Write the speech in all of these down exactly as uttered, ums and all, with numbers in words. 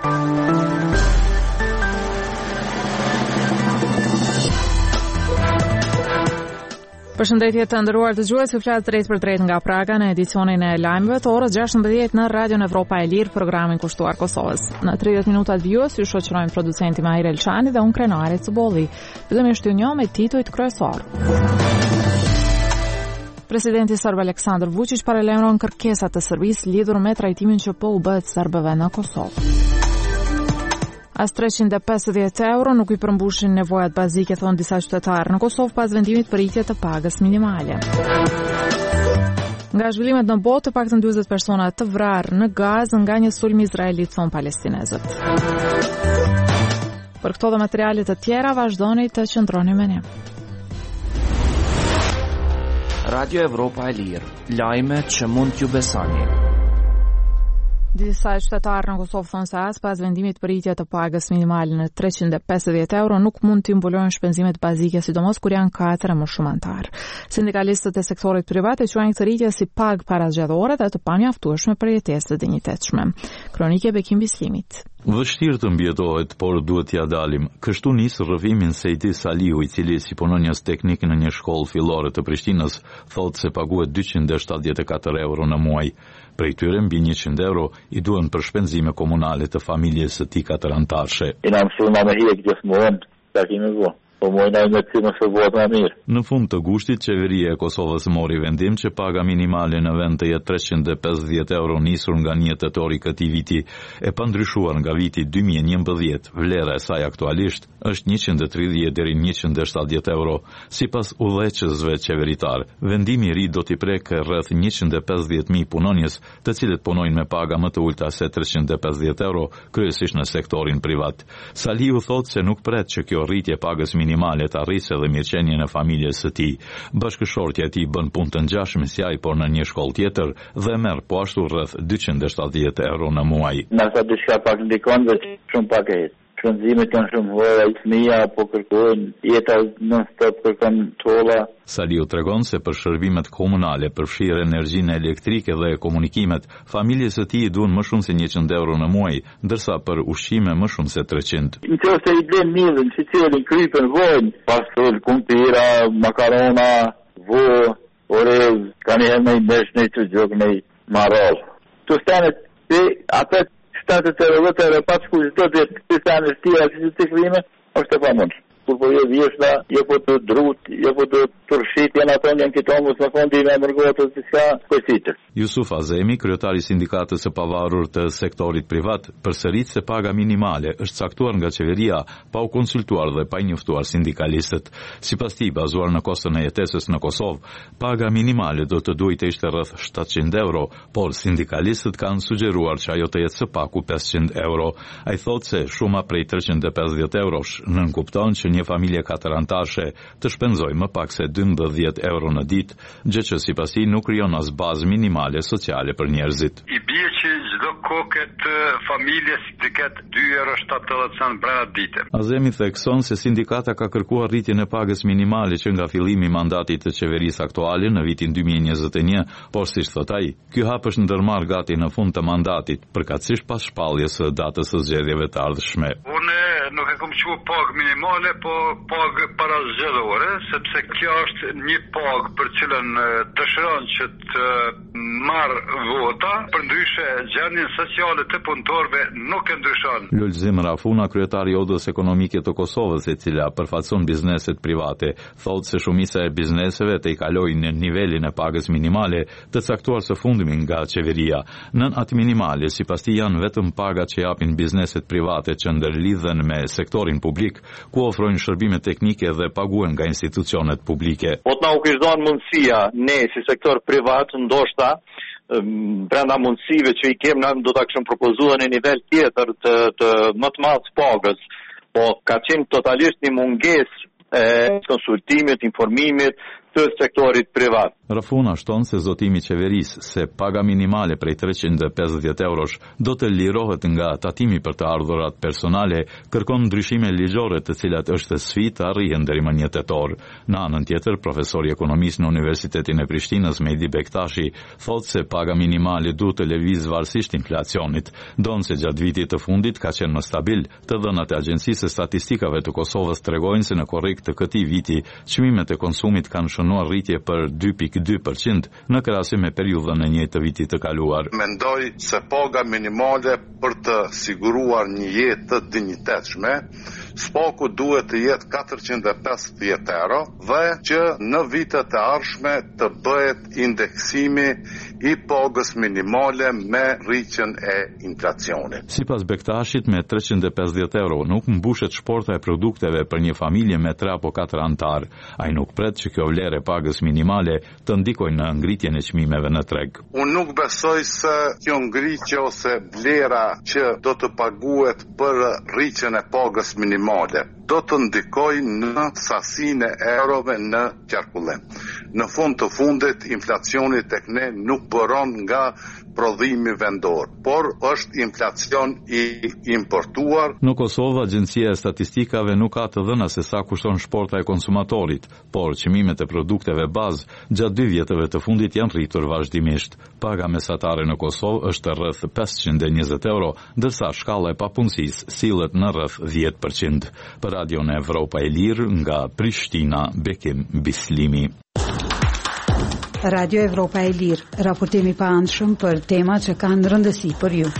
Përshëndetje të nderuar dëgjues, ju flas drejt për drejt nga Praga në edicionin e lajmeve të orës gjashtëmbëdhjetë në Radion Evropa e Lirë, programin kushtuar Kosovës. Në tridhjetë minuta të vijës ju shoqërojmë producenti Mahir Elçani dhe unë Krenari Cubolli. Fillimisht ju njoh me titujt kryesor. Presidenti serb Aleksandar Vučić paralajmëron kërkesat të Serbisë lidhur me trajtimin që po u bëhet serbëve në Kosovë. As treqind e pesëdhjetë euro nuk i përmbushin nevojat bazike, thonë disa qytetarë në Kosovë pas vendimit për rritje të pagës minimale. Nga zhvillimet në botë, të paktën dyzet persona të vrarë në Gazë nga një sulm izraelit, thonë palestinezët. Për këto dhe materialet të tjera, vazhdoni të qëndroni me ne. Radio Evropa e Lirë, lajme që mund t'ju besoni. Disa qytetarë në Kosovë thonë se as pas vendimit për rritje të pagës minimale në treqind e pesëdhjetë euro nuk mund të mbulojnë shpenzimet bazike, sidomos kur janë katër e më shumë anëtarë. Sindikalistët e sektorit privat e quajnë këtë rritje si pagë parazgjedhore dhe të pamjaftueshme për jetesë të dinjitetshme. Kronike Bekim Bislimit. Vështirë të mbjetohet, por duhet t'ja dalim. Kështu nis rrëfimin Sejti Saliu, i cili si punonjës teknik në një shkollë fillore të Prishtinës, thotë se paguhet dyqind e shtatëdhjetë e katër euro në muaj. Prej tyre mbi njëqind euro i duhen për shpenzime komunale të familjes së tij katërantarshe. Ina mësuar me hiq gjithmonë, ta kemi vë. Po mojna me cimë se vot më mirë. Në fund të gushtit, qeveria e Kosovës mori vendim që paga minimale në vend të jetë treqind e pesëdhjetë euro nisur nga një tetor i këtij viti e pandryshuar nga viti dy mijë e njëmbëdhjetë. Vlera e saj aktualisht është njëqind e tridhjetë deri në njëqind e shtatëdhjetë euro. Sipas udhëheqësve qeveritar, vendimi i ri do t'i prekë rreth njëqind e pesëdhjetë mijë punonjës, të cilët punojnë me paga më të ulta se treqind e pesëdhjetë euro, kryesisht në sektorin privat. Saliu thotë se nuk pret që kjo rritje pagës minimale të arrisë edhe mirëqenien e familjes së tij. Bashkëshortja e tij bën punë të ngjashme si ai, por në një shkollë tjetër dhe merr po ashtu rreth dyqind e shtatëdhjetë euro në muaj. Nëse diçka pak ndikon vetë shumë pak e shpenzimet janë shumë vëra, fëmia po kërkojnë jeta non-stop, kërkon tolla. Saliu tregon se për shërbimet komunale, përfshirë energjinë elektrike dhe komunikimet, familjes së tij duhen më shumë se njëqind euro në muaj, ndërsa për ushqime më shumë se treqind. Nëse i blen mirën, shicilin, krypën, vojnë, pastor, kumpira, makarona, vo, orez, kanë herë me i mesh në të gjokë në i marol. Të stanet, e apet shtatë të rëvëtër e pas kujtët e të stanet tira, që të të klime, është të pa mundë. Kur po je vjeshta, je po të drut, je po të tërshit, janë ato njën këtë omës në fondi me mërgohet të diska kësitës. Jusuf Azemi, kryetari sindikatës së pavarur të sektorit privat, përsërit se paga minimale është caktuar nga qeveria pa u konsultuar dhe pa i njoftuar sindikalistët. Sipas tij, bazuar në kostën e jetesës në Kosovë, paga minimale do të duhet të ishte rreth shtatëqind euro, por sindikalistët kanë sugjeruar që ajo të jetë së paku pesëqind euro. Ai thotë se shuma prej treqind e pesëdhjetë eurosh nënkupton që një familje katërantarshe të shpenzojë më pak se dymbëdhjetë euro në ditë, gjë që sipas tij nuk krijon as bazë minimale sociale për njerëzit. I bie që çdo kokë familjes të ketë dy euro shtatëdhjetë cent brenda ditës. Azemi thekson se sindikata ka kërkuar rritjen e pagës minimale që nga fillimi i mandatit të qeverisë aktuale në vitin dy mijë e njëzet e një, por siç thot ai, ky hap është ndërmarr gati në fund të mandatit, përkatësisht pas shpalljes së datës së zgjedhjeve të ardhshme. Unë nuk e kam thënë pagë minimale, po pagë parazgjedhore, sepse kjo është një pagë për cilën dëshiron që të marrë vota, përndryshe gjendjen sociale të punëtorëve nuk e ndryshon. Lulzim Rafuna, kryetari i Odës Ekonomike të Kosovës, e cila përfaqëson bizneset private, thotë se shumica e bizneseve të i kalojnë në nivelin e pagës minimale të caktuar së fundmi nga qeveria. Nën atë minimale, sipas tij, janë vetëm pagat që japin bizneset private që ndërlidhen me sektorin publik, ku ofrojnë shërbime teknike dhe paguen nga institucionet publike. Po të na u kishte dhënë mundësia ne si sektor privat, ndoshta brenda mundësive që i kemë, na do ta kishim propozuar në nivel tjetër të, të më të madh pagës, po ka qenë totalisht një mungesë e konsultimit, informimit, të sektorit privat. Rafuna shton se zotimi i qeverisë se paga minimale prej treqind e pesëdhjetë eurosh do të lirohet nga tatimi për të ardhurat personale, kërkon ndryshime ligjore të cilat është sfidë të arrihen deri më një tetor. Në anën tjetër, profesori ekonomisë në Universitetin e Prishtinës Mehdi Bektashi thotë se paga minimale duhet të lëvizë varësisht inflacionit. Donë se gjatë vitit të fundit ka qenë më stabil. Të dhënat e Agjencisë së Statistikave të Kosovës tregojnë se në korrekt të këtij viti çmimet e konsumit kanë shënuar rritje për dy pikë dy përqind në krahasim me periudhën e njëjtë të vitit të kaluar. Mendoj se paga minimale për të siguruar një jetë të dinjitetshme, spaku duhet të jetë katërqind e pesëdhjetë euro dhe që në vitet e ardhshme të bëhet indeksimi i pagës minimale me rritjen e inflacionit. Sipas Bektashit, me treqind e pesëdhjetë euro nuk mbushet shporta e produkteve për një familje me tre apo katër antar. Ai nuk pret që kjo vlerë e pagës minimale të ndikojnë në ngritjen e çmimeve në treg. Unë nuk besoj se kjo ngritje ose vlera që do të paguhet për rritjen e pagës minimale do të ndikojë në sasinë e eurove në qarkullim. Në fund të fundit, inflacioni tek ne nuk bëron nga prodhimi vendor, por është inflacion i importuar. Në Kosovë, Agjencia e Statistikave nuk ka të dhëna se sa kushton shporta e konsumatorit, por çmimet e produkteve bazë gjatë dy vjetëve të fundit janë rritur vazhdimisht. Paga mesatare në Kosovë është rreth pesëqind e njëzet euro, ndërsa shkalla e papunësisë sillet në rreth dhjetë përqind. Për Radion Evropa e Lirë nga Prishtina, Bekim Bislimi. Radio Evropa e Lirë, raportimi pa anshëm për tema që kanë rëndësi për ju.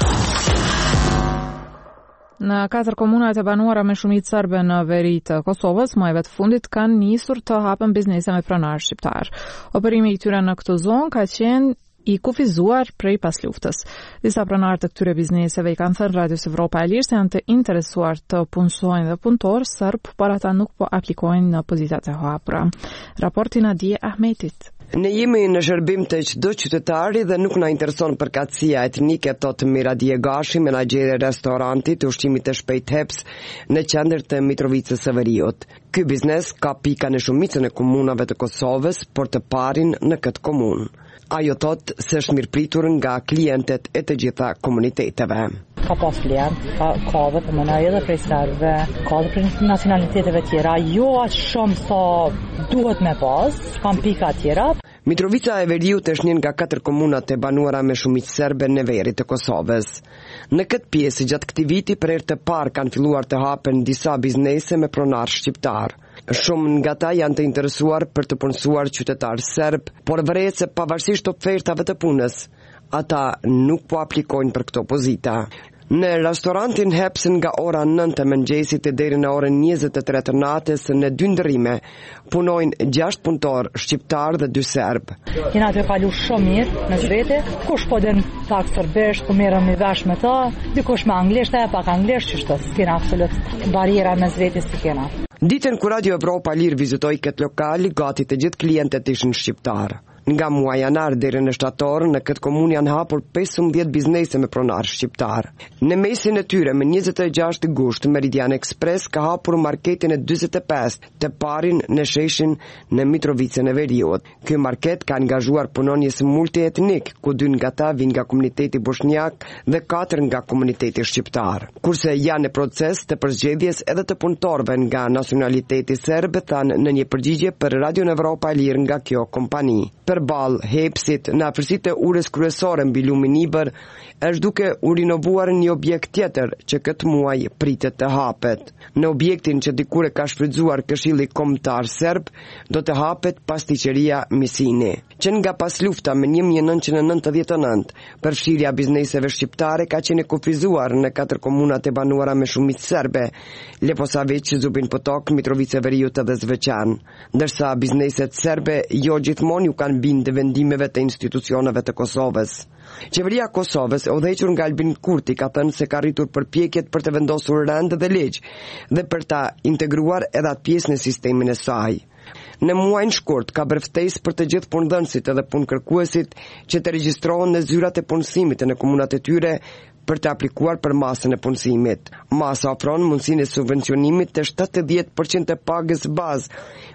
Në katër komunat e banuara me shumicë serbe në veri të Kosovës, muajve të fundit kanë nisur të hapen biznese me pronarë shqiptar. Operimi i tyre në këtë zonë ka qenë i kufizuar prej pas luftës. Disa pronarë të këtyre bizneseve i kanë thënë Radios Evropa e Lirë se janë të interesuar të punësojnë dhe punëtorë serb, por ata nuk po aplikojnë në pozitat e hapura. Raporti Nadije Ahmetit. Ne jemi në shërbim të çdo qytetari dhe nuk na intereson përkatësia etnike, thotë Miradije Gashi, menaxhere e restorantit të ushqimit të shpejt Heps në qendër të Mitrovicës së Veriut. Ky biznes ka pika në shumicën e komunave të Kosovës, por të parin në këtë komunë. Ajo thotë se është mirëpritur nga klientët e të gjitha komuniteteve. Ka pas klient, ka ka dhe për mëna edhe prej serbëve, ka dhe prej nacionaliteteve tjera, jo aq shumë sa duhet me pas, kam pika tjera. Mitrovica e Veriut është një nga katër komunat e banuara me shumicë serbe në veri të Kosovës. Në këtë pjesë, gjatë këtij viti, për herë të parë kanë filluar të hapen disa biznese me pronar shqiptar. Shumë nga ta janë të interesuar për të punësuar qytetar serb, por vëret se pavarësisht ofertave të punës, ata nuk po aplikojnë për këto pozita. Në restorantin Hepsin nga ora nëntë e mëngjesit deri në orën njëzet e tre të natës në dy ndërrime punojnë gjashtë punëtor shqiptar dhe dy serb. Kena të kalu shumë mirë në zvete, kush po den pak serbisht, po merrem i vesh me ta, dikush me anglisht, e pak anglisht, që shtë s'kena absolut bariera në zvete si kena. Ditën kur Radio Evropa Lirë vizitoi këtë lokal, gati të gjithë klientët ishin shqiptar. Nga muaj janar deri në shtator, në këtë komunë janë hapur pesëmbëdhjetë biznese me pronar shqiptar. Në mesin e tyre, me njëzet e gjashtë gusht, Meridian Express ka hapur marketin e dyzet e pesë, të parin në sheshin në Mitrovicën e Veriut. Ky market ka angazhuar punonjës multietnik, ku dy nga ta vijnë nga komuniteti bosnjak dhe katër nga komuniteti shqiptar. Kurse janë në proces të përzgjedhjes edhe të punëtorëve nga nacionaliteti serb, thanë në një përgjigje për Radio Evropa e Lirë nga kjo kompani. Përballë Hepsit, në afërsitë e urës kryesore mbi lumin Ibër, është duke u rinovuar një objekt tjetër që këtë muaj pritet të hapet. Në objektin që dikur e ka shfrytzuar Këshilli Kombëtar Serb, do të hapet pasticqeria Misini. Që nga pas lufta me një mijë e nëntëqind e nëntëdhjetë e nëntë, përfshirja bizneseve shqiptare ka qenë kufizuar në katër komunat e banuara me shumicë serbe, Leposavić, Zubin Potok, Mitrovica e Veriut dhe Zvečan, ndërsa bizneset serbe jo gjithmonë ju kanë bindë vendimeve të institucioneve të Kosovës. Qeveria e Kosovës, e udhëhequr nga Albin Kurti, ka thënë se ka rritur përpjekjet për të vendosur rend dhe ligj dhe për ta integruar edhe atë pjesë në sistemin e saj. Në muajin shkurt ka bërë ftesë për të gjithë punëdhënësit edhe punëkërkuesit që të regjistrohen në zyrat e punësimit në komunat e tyre për të aplikuar për masën e punësimit. Masa ofron mundësinë e subvencionimit të shtatëdhjetë përqind të pagës bazë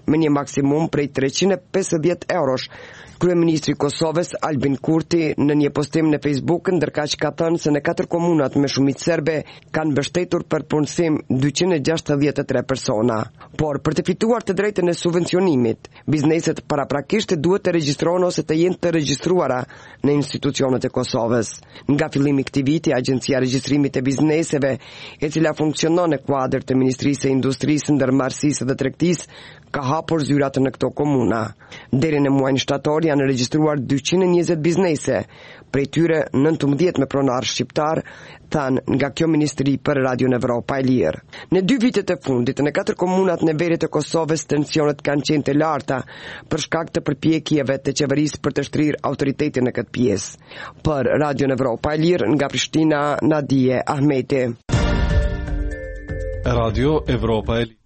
me një maksimum prej treqind e pesëdhjetë eurosh. Kryeministri i Kosovës Albin Kurti në një postim në Facebook ndërkaq ka thënë se në katër komunat me shumicë serbe kanë mbështetur për punësim dyqind e gjashtëdhjetë e tre persona. Por për të fituar të drejtën e subvencionimit, bizneset paraprakisht duhet të regjistrohen ose të jenë të regjistruara në institucionet e Kosovës. Nga fillimi i këtij viti, Agjencia e Regjistrimit të Bizneseve, e cila funksionon në kuadër të Ministrisë së Industrisë, Ndërmarrësisë dhe Tregtisë, ka hapur zyrat në këto komuna. Deri në muajin shtator janë regjistruar dyqind e njëzet biznese, prej tyre nëntëmbëdhjetë me pronar shqiptar, than nga kjo ministri për Radion Evropa e Lirë. Në dy vitet e fundit, në katër komunat në veri të Kosovës, tensionet kanë qenë të larta për shkak të përpjekjeve të qeverisë për të shtrirë autoritetin në këtë pjesë. Për Radion Evropa e Lirë, nga Prishtina, Nadije Ahmeti. Radio Evropa e Lirë.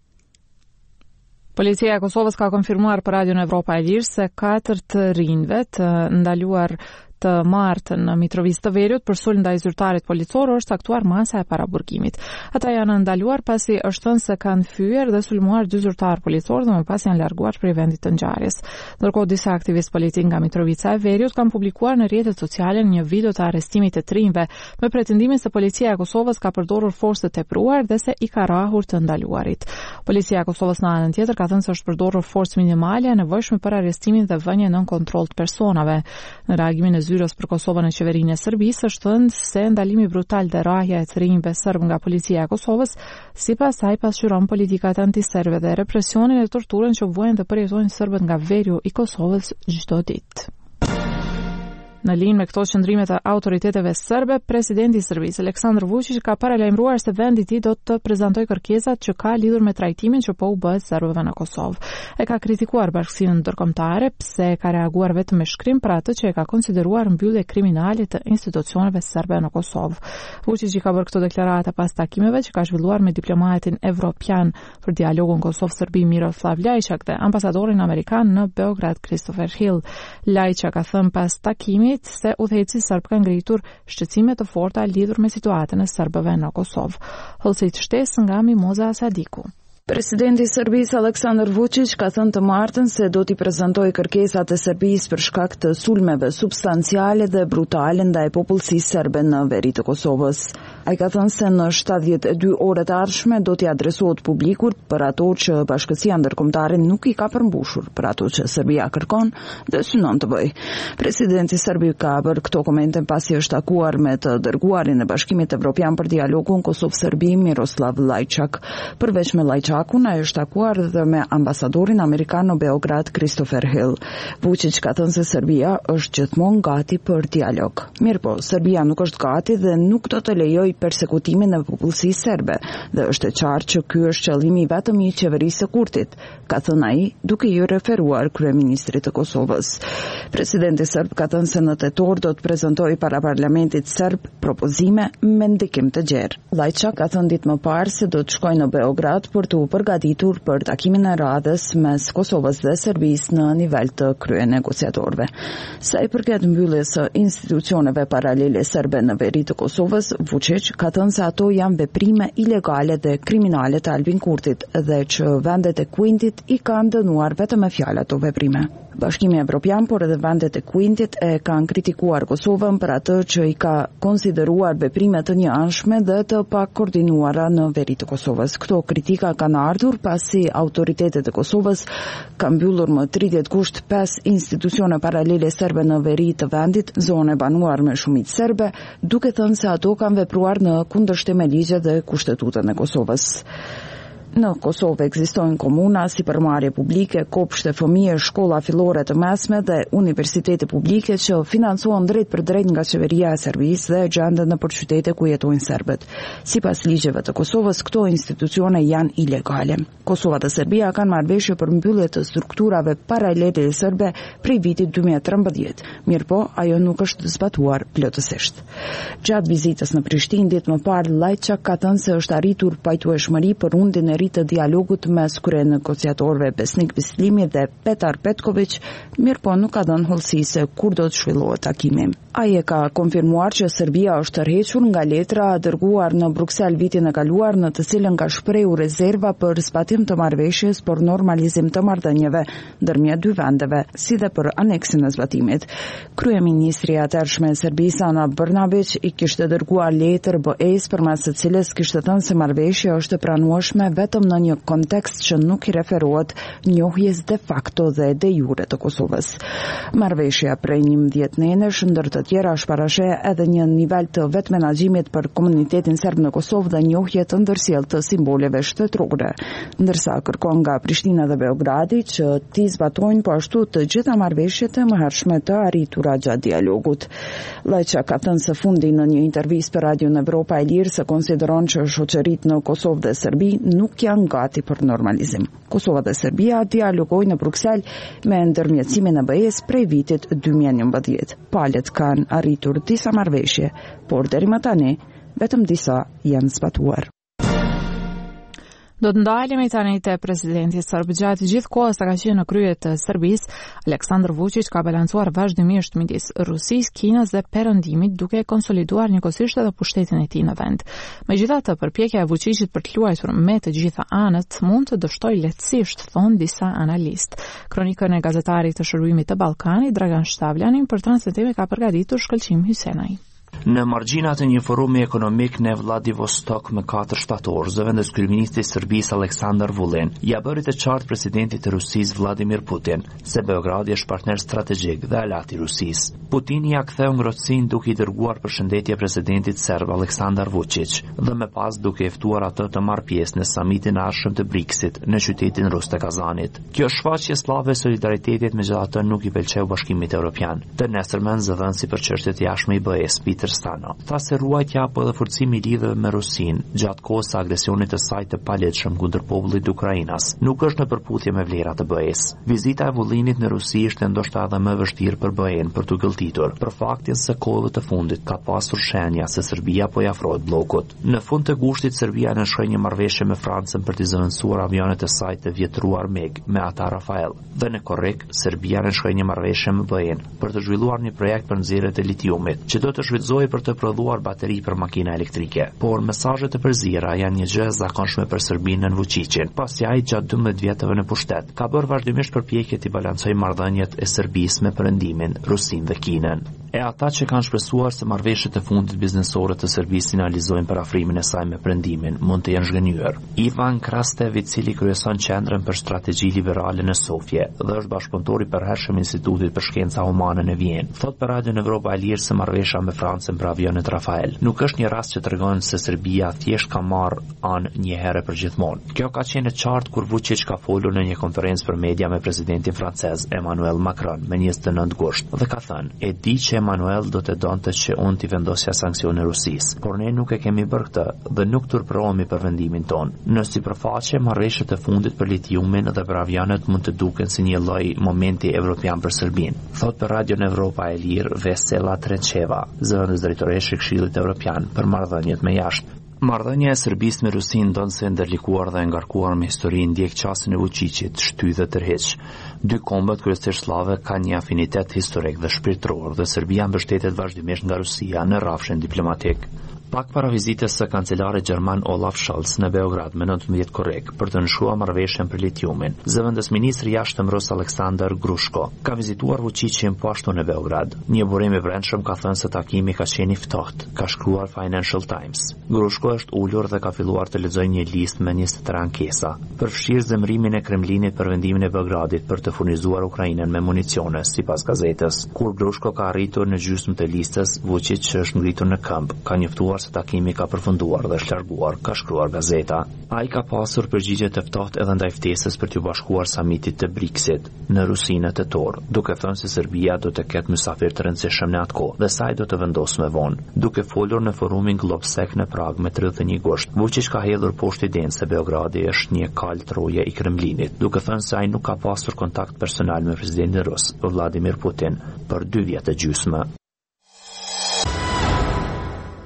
Policia e Kosovës ka konfirmuar për Radion Evropa e Lirë se katër të rinjve të ndaluar të martën në Mitrovic të Veriut për sulm ndaj zyrtarit policor është aktuar masa e paraburgimit. Ata janë ndaluar pasi është thënë se kanë fyer dhe sulmuar dy zyrtar policor dhe më pas janë larguar prej vendit të ngjarjes. Ndërkohë disa aktivistë politik nga Mitrovica e Veriut kanë publikuar në rrjetet sociale një video të arrestimit të trinjve me pretendimin se policia e Kosovës ka përdorur forcë të tepruar dhe se i ka rrahur të ndaluarit. Policia e Kosovës në anën tjetër ka thënë se është përdorur forcë minimale e nevojshme për arrestimin dhe vënien nën kontroll të personave. Në reagimin e zyrës për Kosovën në qeverinë e Serbisë është thënë se ndalimi brutal dhe rrahja e të rinjve serb nga policia e Kosovës sipas saj pasqyron politikat antiserbe dhe represionin e torturën që vuajnë dhe përjetojnë serbët nga veriu i Kosovës çdo ditë. Në linjë me këto qëndrime të autoriteteve serbe, presidenti i Serbisë Aleksandar Vučić ka paralajmëruar se vendi i tij do të prezantojë kërkesat që ka lidhur me trajtimin që po u bëhet serbëve në Kosovë. E ka kritikuar bashkësinë ndërkombëtare pse ka reaguar vetëm me shkrim për atë që e ka konsideruar mbyllje kriminale të institucioneve serbe në Kosovë. Vučić ka bërë këto deklarata pas takimeve që ka zhvilluar me diplomatin evropian për dialogun Kosovë-Serbi Miroslav Lajčak dhe ambasadorin amerikan në Beograd Christopher Hill. Lajčak ka thënë pas takimit se udhëheci serb ka ngritur shqetësime të forta lidhur me situatën e serbëve në Kosovë. Hollësit shtesë nga Mimoza Sadiku. Presidenti i Serbisë Aleksandar Vučić ka thënë të martën se do t'i prezantojë kërkesat e Serbisë për shkak të sulmeve substanciale dhe brutale ndaj popullsisë serbe në veri të Kosovës. Ai ka thënë se në shtatëdhjetë e dy orët e ardhshme do t'i adresohet publikut për ato që bashkësia ndërkombëtare nuk i ka përmbushur, për ato që Serbia kërkon dhe synon të bëjë. Presidenti serb ka bërë këto komente pasi është takuar me të dërguarin e Bashkimit Evropian për dialogun Kosovë-Serbi Miroslav Lajčak. Përveç me Lajčak Akun ai është takuar dhe me ambasadorin amerikan në Beograd Christopher Hill. Vučić ka thënë se Serbia është gjithmonë gati për dialog. Mirëpo, Serbia nuk është gati dhe nuk do të lejojë persekutimin e popullsisë serbe dhe është e qartë që ky është qëllimi vetëm i qeverisë së Kurtit, ka thënë ai, duke i referuar kryeministrit të Kosovës. Presidenti serb ka thënë se në tetor do të prezantojë para parlamentit serb propozime me ndikim të gjerë. Lajčak ka thënë ditë më parë se do të shkojë në Beograd për të u përgatitur për takimin e radhës mes Kosovës dhe Serbisë në nivel të krye negociatorëve. Sa i përket mbylljes së institucioneve paralele serbe në veri të Kosovës, Vučić ka thënë se ato janë veprime ilegale dhe kriminale të Albin Kurtit dhe që vendet e Kuintit i kanë dënuar vetëm me fjalë ato veprime. Bashkimi Evropian, por edhe vendet e Kuintit e kanë kritikuar Kosovën për atë që i ka konsideruar veprime të njëanshme dhe të pakoordinuara në veri të Kosovës. Këto kritika kanë ardhur pasi autoritetet e Kosovës kanë mbyllur më tridhjetë gusht pesë institucione paralele serbe në veri të vendit, zonë e banuar me shumicë serbe, duke thënë se ato kanë vepruar në kundërshtim me ligjet dhe kushtetutën e Kosovës. Në Kosovë ekzistojnë komuna, sipërmarrje publike, kopshte fëmijë, shkolla fillore të mesme dhe universitete publike që financohen drejt për drejt nga qeveria e Serbisë dhe gjenden në përqytete ku jetojnë serbët. Sipas ligjeve të Kosovës, këto institucione janë ilegale. Kosova dhe Serbia kanë marrëveshje për mbyllje të strukturave paralele serbe prej vitit dy mijë e trembëdhjetë. Mirëpo, ajo nuk është zbatuar plotësisht. Gjatë vizitës në Prishtinë ditë më parë, Lajčak ka thënë se është arritur pajtueshmëri për rundin e rritë të dialogut mes krye negociatorëve Besnik Bislimi dhe Petar Petković, mirë po nuk ka dhënë hollësi se kur do të zhvillohet takimi. Ai e ka konfirmuar që Serbia është tërhequr nga letra dërguar në Bruksel vitin e kaluar, në të cilën ka shprehur rezerva për zbatim të marrëveshjes për normalizim të marrëdhënieve ndërmjet dy vendeve, si dhe për aneksin e zbatimit. Kryeministri i atëhershme e Serbisë Ana Brnabić i kishte dërguar letër B E-s përmes së cilës kishte thënë se marrëveshja është e pranueshme vetëm në një kontekst që nuk i referohet njohjes de facto dhe de jure të Kosovës. Marrëveshja prej njëmbëdhjetë nëntesh ndër të tjera shparashe edhe një nivel të vetë menaxhimit për komunitetin serb në Kosovë dhe njohje të ndërsjellë të simboleve shtetërore, ndërsa kërkon nga Prishtina dhe Beogradi që t'i zbatojnë po ashtu të gjitha marrëveshjet e mëhershme të arritura gjatë dialogut. Lajça ka thënë së fundi në një intervistë për Radion Evropa e Lirë se konsideron që shoqëritë në Kosovë dhe Serbi nuk janë gati për normalizim. Kosova dhe Serbia dialogojnë në Bruksel me ndërmjetësimin e B E-s prej vitit dy mijë e njëmbëdhjetë. Palët kanë arritur disa marrëveshje, por deri më tani vetëm disa janë zbatuar. Do të ndalemi tani te presidenti serb. Gjatë gjithë kohës sa ka qenë në krye të Serbisë, Aleksandar Vučić ka balancuar vazhdimisht midis Rusisë, Kinës dhe Perëndimit, duke konsoliduar njëkohësisht edhe pushtetin e tij në vend. Megjithatë, përpjekja e Vučićit për të luajtur me të gjitha anët mund të dështojë lehtësisht, thon disa analistë. Kronikën e gazetarit të shërbimit të Ballkanit, Dragan Shtavljanin, për transmetimin ka përgatitur Shkëlqim Hysenaj. Në margjinat e një forumi ekonomik në Vladivostok më katër shtator, zëvendës kryeministri i Serbisë Aleksandar Vulin ja bëri të qartë presidentit të Rusisë Vladimir Putin se Beogradi është partner strategjik dhe alat i Rusisë. Putin ja ktheu ngrohtësinë duke i dërguar përshëndetje presidentit serb Aleksandar Vučić dhe më pas duke e ftuar atë të marrë pjesë në samitin e ardhshëm të BRICS-it në qytetin rus të Kazanit. Kjo shfaqje slave solidaritetit megjithatë nuk i pëlqeu Bashkimit Evropian. Të nesërmen zëdhënësi për çështjet e jashtme i B E-s Stano. Tha se ruajtja apo edhe forcimi i lidhjeve me Rusinë gjatë kohës së agresionit të saj të palehtshëm kundër popullit të Ukrainës nuk është në përputhje me vlerat e B E-s. Vizita e Vullinit në Rusi ishte ndoshta edhe më vështirë për B E-n për t'u gëlltitur, për faktin se kohëve të fundit ka pasur shenja se Serbia po i afrohet bllokut. Në fund të gushtit Serbia nënshkroi një marrëveshje me Francën për të zëvendësuar avionet e saj të vjetruar MiG me ata Rafael. Dhe në Korrik, Serbia nënshkroi një marrëveshje me B E-n për të zhvilluar një projekt për nxjerrjet e litiumit, që do të shfrytëzohej për të prodhuar bateri për makina elektrike. Por mesazhet e përzira janë një gjë e zakonshme për Serbinë në Vučićin, pasi ai gjatë dymbëdhjetë vjetëve në pushtet ka bërë vazhdimisht përpjekje të balancojë marrëdhëniet e Serbisë me Perëndimin, Rusinë dhe Kinën. E ata që kanë shpresuar se marrëveshjet e fundit biznesore të Serbisë finalizojnë për afrimin e saj me Perëndimin, mund të jenë zhgënjur. Ivan Krastev, i cili kryeson qendrën për strategji liberale në Sofje dhe është bashkëpunëtor i përhershëm i Institutit për Shkenca Humane në Vjenë, thot për Radion Evropa e Lirë se marrëveshja me Francën për avionet Rafael nuk është një rast që tregon se Serbia thjesht ka marrë anë një herë për gjithmonë. Kjo ka qenë e qartë kur Vučić ka folur në një konferencë për media me presidentin francez Emmanuel Macron më njëzet e nëntë gusht dhe ka thënë: "E di që Emmanuel do të donte që unë t'i vendosja sankcione Rusisë, por ne nuk e kemi bërë këtë dhe nuk turpërohemi për vendimin ton. Në sipërfaqe, marrëveshjet e fundit për litiumin dhe për avionet mund të duken si një lloj momenti evropian për Serbinë", thot për Radion Evropa e Lirë Vesela Trenčeva, zëvendës drejtoreshe e Këshillit Evropian për marrëdhëniet me jashtë. Marrëdhënia e Serbisë me Rusinë ndon se ndërlikuar dhe ngarkuar me histori ndjek qasjen e Vučićit, shty dhe tërheq. Dy kombët kryesisht slave kanë një afinitet historik dhe shpirtëror dhe Serbia mbështetet vazhdimisht nga Rusia në rrafshin diplomatik. Pak para vizitës së kancelarit gjerman Olaf Scholz në Beograd me nëntëmbëdhjetë korrik për të nënshuar marrëveshjen për litiumin, zëvendës ministri i jashtëm rus Aleksandar Grushko ka vizituar Vučićin po ashtu në Beograd. Një burim i brendshëm ka thënë se takimi ka qenë i ftohtë, ka shkruar Financial Times. Grushko është ulur dhe ka filluar të lexojë një listë me njëzet e tre ankesa, përfshirë zemërimin e Kremlinit për vendimin e Beogradit për të furnizuar Ukrainën me municione, sipas gazetës. Kur Grushko ka arritur në gjysmë të listës, Vučić është ngritur në këmbë, ka njoftuar se takimi ka përfunduar dhe është larguar, ka shkruar gazeta. Ai ka pasur përgjigje të ftohtë edhe ndaj ftesës për t'u bashkuar samitit të BRICS-it në Rusinë tetor, duke thënë se Serbia do të ketë mysafir të rëndësishëm në atë kohë dhe saj do të vendosë më vonë. Duke folur në forumin Globsec në Prag me tridhjetë e një gusht, Vučić ka hedhur poshtë idenë se Beogradi është një kal troje i Kremlinit, duke thënë se ai nuk ka pasur kontakt personal me presidentin rus Vladimir Putin për dy vjet e gjysmë.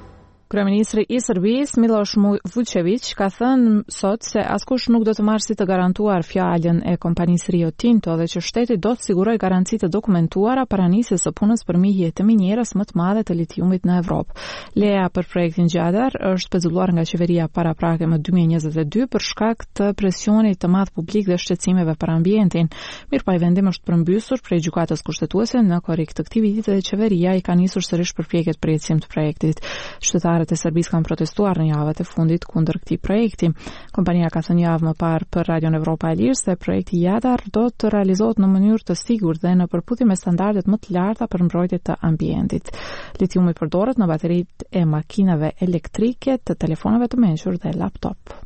Kryeministri i Serbisë Miloš Vučević ka thënë sot se askush nuk do të marrë si të garantuar fjalën e kompanisë Rio Tinto dhe që shteti do të sigurojë garanci të dokumentuara para nisjes së punës për mihje të minjerës më të madhe të litiumit në Evropë. Leja për projektin Gjadar është pezulluar nga qeveria paraprake më dy mijë e njëzet e dy për shkak të presionit të madh publik dhe shqetësimeve për ambientin. Mirë, pa i vendim është përmbysur prej gjykatës kushtetuese në korrik të këtij viti dhe qeveria i ka nisur sërish përpjekjet për jetësim të projektit. Qytetarët e Serbisë kanë protestuar në javët e fundit kundër këtij projekti. Kompania ka thënë javë më parë për Radio Evropa e Lirë se projekti Jadar do të realizohet në mënyrë të sigurt dhe në përputhje me standardet më të larta për mbrojtje të ambientit. Litiumi përdoret në bateritë e makinave elektrike, të telefonave të mençur dhe laptop.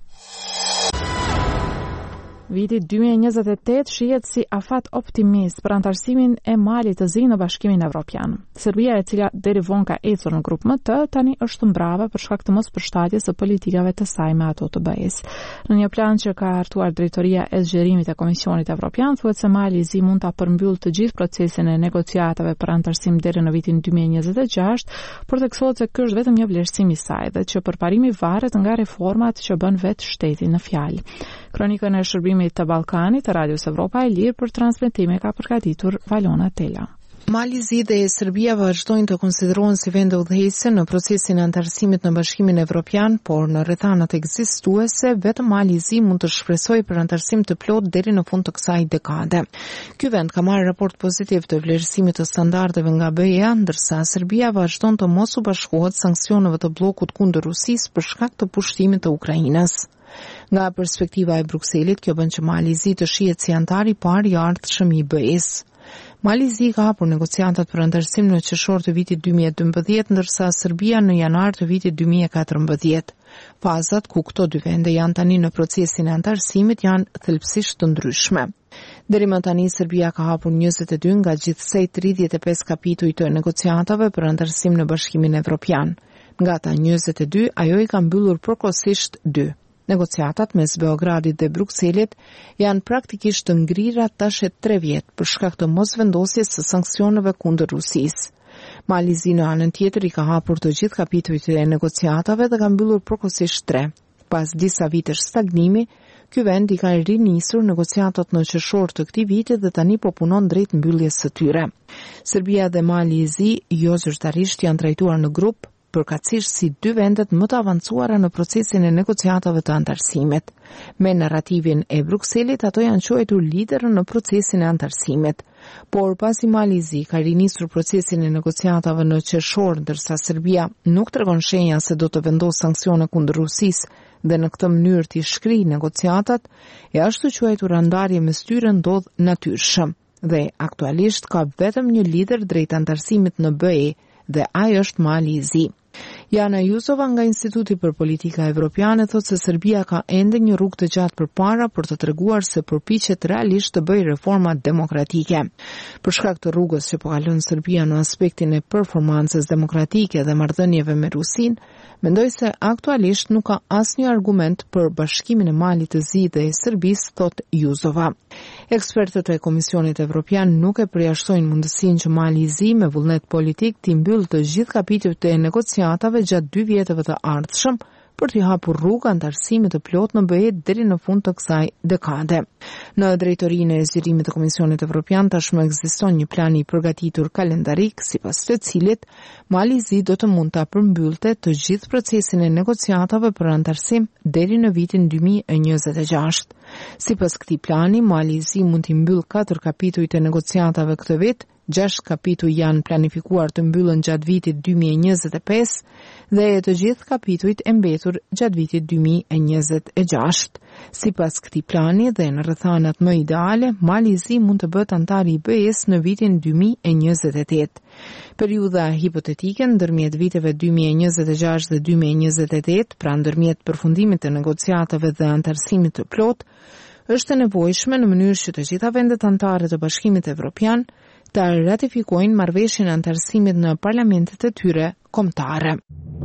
Viti dy mijë e njëzet e tetë shihet si afat optimist për antarësimin e Malit të Zi në Bashkimin Evropian. Serbia, e cila deri vonë ka ecur në grup M T, tani është mbrapa për shkak të mospërshtatjes së politikave të saj me ato të B E-s. Në një plan që ka hartuar drejtoria e zgjerimit e Komisionit Evropian, thuhet se Mali i Zi mund ta përmbyllë të gjithë procesin e negociatave për antarësim deri në vitin dy mijë e njëzet e gjashtë, por theksohet se ky është vetëm një vlerësim i saj dhe që përparimi varet nga reformat që bën vetë shteti në fjalë. Kronikën e shërbimit të Ballkanit të Radios Evropa e Lirë për transmetime ka përgatitur Valona Tela. Mali i Zi dhe Serbia vazhdojnë të konsiderohen si vende udhëheqëse në procesin e antarësimit në Bashkimin Evropian, por në rrethanat ekzistuese vetëm Mali i Zi mund të shpresojë për antarësim të plotë deri në fund të kësaj dekade. Ky vend ka marrë raport pozitiv të vlerësimit të standardeve nga B E-a, ndërsa Serbia vazhdon të mos u bashkohet sanksioneve të bllokut kundër Rusisë për shkak të pushtimit të Ukrainës. Nga perspektiva e Brukselit, kjo bën që Mali i Zi të shihet si antar i parë i ardhshëm i B E-s. Mali i Zi ka hapur negociatat për antarësim në qershor të vitit dy mijë e dymbëdhjetë, ndërsa Serbia në janar të vitit dy mijë e katërmbëdhjetë. Fazat ku këto dy vende janë tani në procesin e antarësimit janë thelbësisht të ndryshme. Deri më tani Serbia ka hapur njëzet e dy nga gjithsej tridhjetë e pesë kapituj të negociatave për antarësim në Bashkimin Evropian. Nga ata njëzet e dy, ajo i ka mbyllur përkohësisht dy. Negociatat mes Beogradit dhe Brukselit janë praktikisht të ngrira tash e tre vjet për shkak të mosvendosjes së sanksioneve kundër Rusisë. Mali i Zi në anën tjetër i ka hapur të gjithë kapitujt e negociatave dhe ka mbyllur përkohësisht tre. Pas disa vitesh stagnimi, ky vend i ka rinisur negociatat në qershor të këtij viti dhe tani po punon drejt mbylljes së tyre. Serbia dhe Mali i Zi jo zyrtarisht janë trajtuar në grup, përkatësisht si dy vendet më të avancuara në procesin e negociatave të antarësimit. Me narrativin e Brukselit, ato janë quajtur liderë në procesin e antarësimit. Por pasi Mali i Zi ka rinisur procesin e negociatave në qershor, ndërsa Serbia nuk tregon shenja se do të vendosë sanksione kundër Rusisë dhe në këtë mënyrë t'i shkrijë negociatat, e ashtu quajtur ndarje mes tyre ndodh natyrshëm. Dhe aktualisht ka vetëm një lider drejt antarësimit në B E dhe ai është Mali i Zi. Jana Jusova nga Instituti për Politika Evropiane thotë se Serbia ka ende një rrugë të gjatë përpara për të treguar se përpiqet realisht të bëjë reforma demokratike. Për shkak të rrugës që po kalon Serbia në aspektin e performancës demokratike dhe marrëdhënieve me Rusinë, mendoj se aktualisht nuk ka asnjë argument për bashkimin e Malit të Zi dhe e Serbisë, thot Jusova. Ekspertët e Komisionit Evropian nuk e përjashtojnë mundësinë që Mali i Zi me vullnet politik t'i mbyllë të gjithë kapitujt e negociatave gjatë dy vjetëve të ardhshëm për t'i hapur rrugë antarësimit të plot në B E deri në fund të kësaj dekade. Në drejtorinë e zgjerimit të Komisionit Evropian tashmë ekziston një plan i përgatitur kalendarik, sipas të cilit Mali i Zi do të mund ta përmbyllte të gjithë procesin e negociatave për antarësim deri në vitin dy mijë e njëzet e gjashtë. Sipas këtij plani, Mali i Zi mund t'i mbyllë katër kapitujt e negociatave këtë vit, gjashtë kapituj janë planifikuar të mbyllen gjatë vitit dy mijë e njëzet e pesë dhe e të gjithë kapitujt e mbetur gjatë vitit dy mijë e njëzet e gjashtë. Sipas këtij plani dhe në rrethanat më ideale, Mali i Zi mund të bëhet antar i B E-s në vitin dy mijë e njëzet e tetë. Periudha hipotetike ndërmjet viteve dy mijë e njëzet e gjashtë dhe dy mijë e njëzet e tetë, pra ndërmjet përfundimit të negociatave dhe antarësimit të plot, është e nevojshme në mënyrë që të gjitha vendet anëtare të Bashkimit Evropian të ratifikojnë marrëveshjen e antarësimit në parlamentet e tyre kombëtare.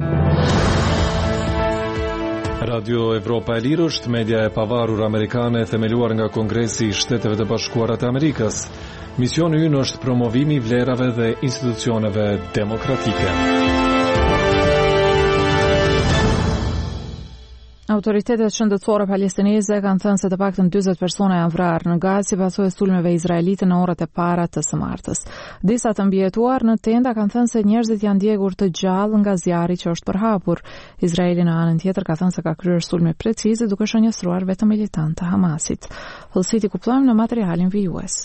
Radio Evropa e Lirë është media e pavarur amerikane themeluar nga Kongresi i Shteteve të Bashkuara të Amerikës. Misioni ynë është promovimi i vlerave dhe institucioneve demokratike. Autoritetet shëndetësore palestineze kanë thënë se të paktën dyzet persona janë vrarë në Gazë si pasojë e sulmeve izraelite në orët e para të së martës. Disa të mbijetuar në tenda kanë thënë se njerëzit janë djegur të gjallë nga zjarri që është përhapur. Izraeli në anën tjetër ka thënë se ka kryer sulme precize duke shënjestruar vetëm militantë të Hamasit. Hullësiti kuplojmë në materialin vijues.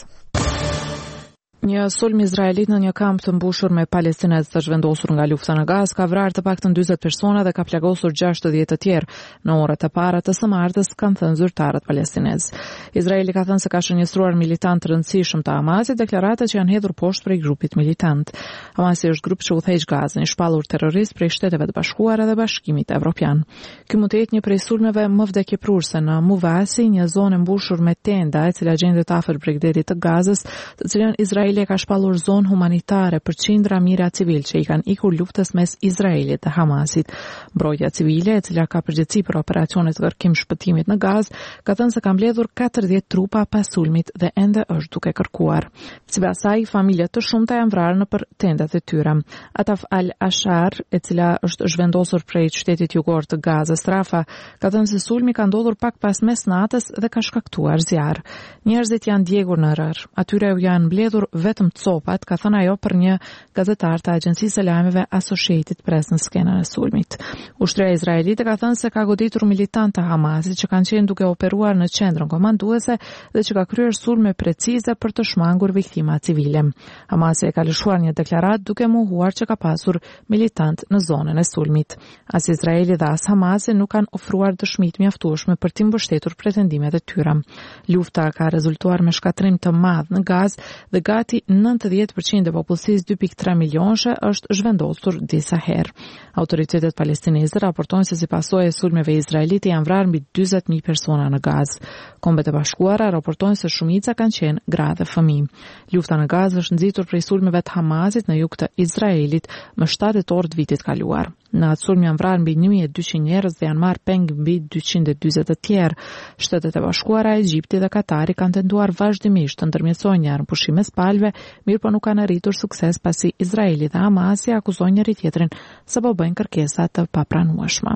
Një sulm izraelit në një kamp të mbushur me palestinezë të zhvendosur nga lufta në Gazë ka vrarë të paktën dyzet persona dhe ka plagosur gjashtëdhjetë të tjerë në orët e para të së martës, kanë thënë zyrtarët palestinezë. Izraeli ka thënë se ka shënjestruar militantë të rëndësishëm të Hamasit, deklarata që janë hedhur poshtë prej grupit militant. Hamasi është grup që udhëheq Gazën, i shpallur terrorist prej Shteteve të Bashkuara dhe Bashkimit Evropian. Ky mund të jetë një prej sulmeve më vdekjeprurse në Muvasi, një zonë e mbushur me tenda e cila gjendet afër bregdetit të Gazës, të cilën Izraeli ka shpallur zonë humanitare për qindra mijëra civil që i kanë ikur luftës mes Izraelit dhe Hamasit. Mbrojtja civile, e cila ka përgjegjësi për operacionet të kërkim shpëtimit në Gazë, ka thënë se ka mbledhur katërdhjetë trupa pas sulmit dhe ende është duke kërkuar. Sipas saj, familje të shumta janë vrarë nëpër tendat e tyre. Ataf al-Ashar, e cila është zhvendosur prej qytetit jugor të Gazës, Rafa, ka thënë se sulmi ka ndodhur pak pas mesnatës dhe ka shkaktuar zjarr. Njerëzit janë djegur në rrër. Atyre u janë mbledhur vetëm copat, ka thënë ajo për një gazetar të agjencisë së lajmeve Associated Press në skenën e sulmit. Ushtria izraelite ka thënë se ka goditur militantë të Hamasit që kanë qenë duke operuar në qendrën komanduese dhe që ka kryer sulme precize për të shmangur viktima civile. Hamasi e ka lëshuar një deklaratë duke mohuar që ka pasur militant në zonën e sulmit. As Izraeli dhe as Hamasi nuk kanë ofruar dëshmi të mjaftueshme për të mbështetur pretendimet e tyre. Lufta ka rezultuar me shkatrim të madh në Gazë dhe gati nëntëdhjetë përqind e popullsisë dy pikë tre milionëshe është zhvendosur disa herë. Autoritetet palestineze raportojnë se si pasojë e sulmeve izraelite janë vrarë mbi dyzet mijë persona në Gazë. Kombet e Bashkuara raportojnë se shumica kanë qenë gra dhe fëmijë. Lufta në Gazë është nxitur prej sulmeve të Hamasit në jug të Izraelit më shtatë tetor të vitit kaluar. Në atë sulm janë vrarë mbi një mijë e dyqind njerëz dhe janë marrë peng mbi dyqind e dyzet të tjerë. Shtetet e Bashkuara, Egjipti dhe Katari kanë tentuar vazhdimisht të ndërmjetësojnë një armpushim mes palëve, mirë po nuk kanë arritur sukses pasi Izraeli dhe Hamasi akuzojnë njëri tjetrin se po bëjnë kërkesa të papranueshme.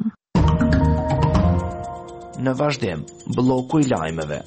Në vazhdim, bloku i lajmeve.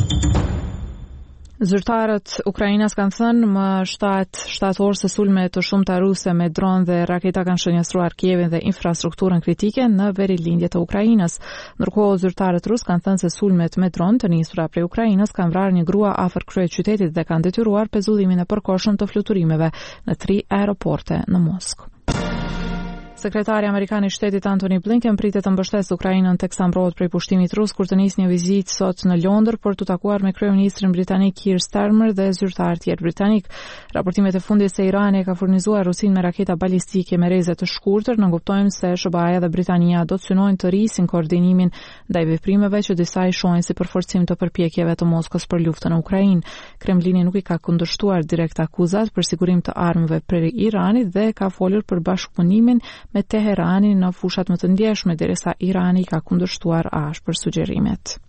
Zyrtarët Ukrainas kanë thënë më shtatë shtator se sulme të shumta ruse me dronë dhe raketa kanë shënjestruar Kievin dhe infrastrukturën kritike në verilindje të Ukrainës. Ndërkohë zyrtarët rus kanë thënë se sulmet me dronë të nisura prej Ukrainës kanë vrarë një grua afër kryeqytetit dhe kanë detyruar pezullimin e përkohshëm të fluturimeve në tri aeroporte në Moskë. Sekretari Amerikan i Shtetit Antony Blinken pritet të mbështesë Ukrainën teksa mbrohet prej pushtimit rus kur të nisë një vizitë sot në Londër për të takuar me kryeministrin britanik Keir Starmer dhe zyrtar tjerë britanik. Raportimet e fundit se Irani ka furnizuar Rusin me raketa balistike me reze të shkurtër nënkuptojnë se S B A-ja dhe Britania do të synojnë të rrisin koordinimin ndaj veprimeve që disa i shohin si përforcim të përpjekjeve të Moskës për luftën në Ukrainë. Kremlini nuk i ka kundërshtuar direkt akuzat për sigurim të armëve për Iranit dhe ka folur për bashkëpunimin me Teheranin në fushat më të ndjeshme, derisa Irani ka kundërshtuar ashpër sugjerimet.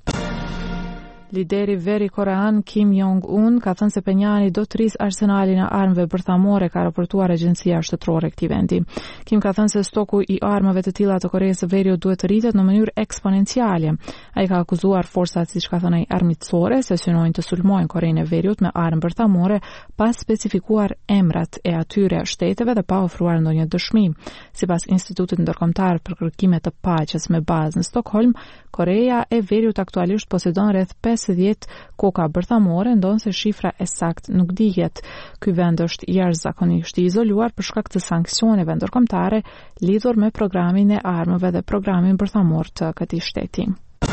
Lideri veri korean Kim Jong-un ka thënë se Penjani do të rrisë arsenalin e armëve bërthamore, ka raportuar agjencia shtetërore e këtij vendi. Kim ka thënë se stoku i armëve të tilla të Koreas së Veriut duhet të rritet në mënyrë eksponenciale. Ai ka akuzuar forcat, siç ka thënë ai, armiqësore se synojnë të sulmojnë Korenë e Veriut me armë bërthamore pa specifikuar emrat e atyre shteteve dhe pa ofruar ndonjë dëshmi. Sipas Institutit Ndërkombëtar për Kërkime të Paqes me bazë në Stockholm, Korea e Veriut aktualisht posedon rreth pesëdhjetë koka bërthamore, ndonse shifra e saktë nuk dihet. Ky vend është jashtëzakonisht i izoluar për shkak të sanksioneve ndërkombëtare lidhur me programin e armëve dhe programin bërthamor të këtij shteti.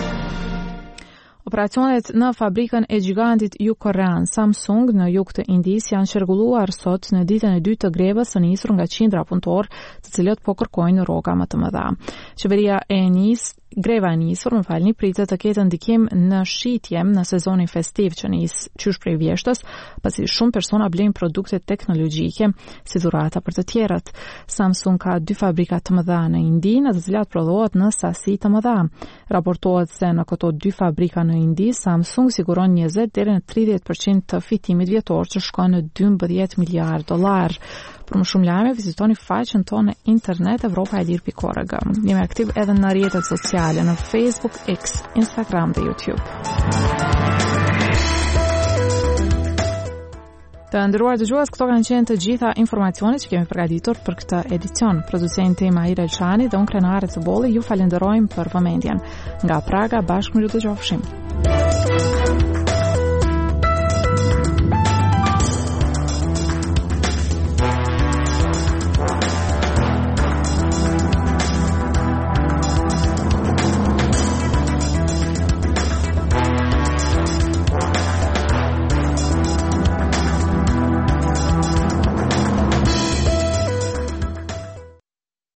Operacionet në fabrikën e gigantit jugkorean Samsung në jug të Indisë janë qarkulluar sot në ditën e dytë të grevës së nisur nga qindra punëtor, të cilët po kërkojnë rroga më të mëdha. Qeveria e nis Greva e nisur, më falni, pritet të ketë ndikim në shitje në sezonin festiv që nis qysh prej vjeshtës, pasi shumë persona blejnë produkte teknologjike si dhurata për të tjerët. Samsung ka dy fabrika të mëdha në Indi, në të cilat prodhohet në sasi të mëdha. Raportohet se në këto dy fabrika në në Indi, Samsung siguron njëzet deri në tridhjetë përqind të fitimit vjetor që shkon në dymbëdhjetë miliard dollar. Për më shumë lajme, vizitoni faqen tonë në internet europa e lirë pikë org. Jemi aktiv edhe në rrjetet sociale në Facebook, X, Instagram dhe YouTube. Të nderuar dëgjues, këto kanë qenë të gjitha informacionet që kemi përgatitur për këtë edicion. Producenti tim Aira Elçani dhe unë Krenare Cëbolli ju falenderojmë për vëmendjen. Nga Praga bashkë më ju dëgjofshim.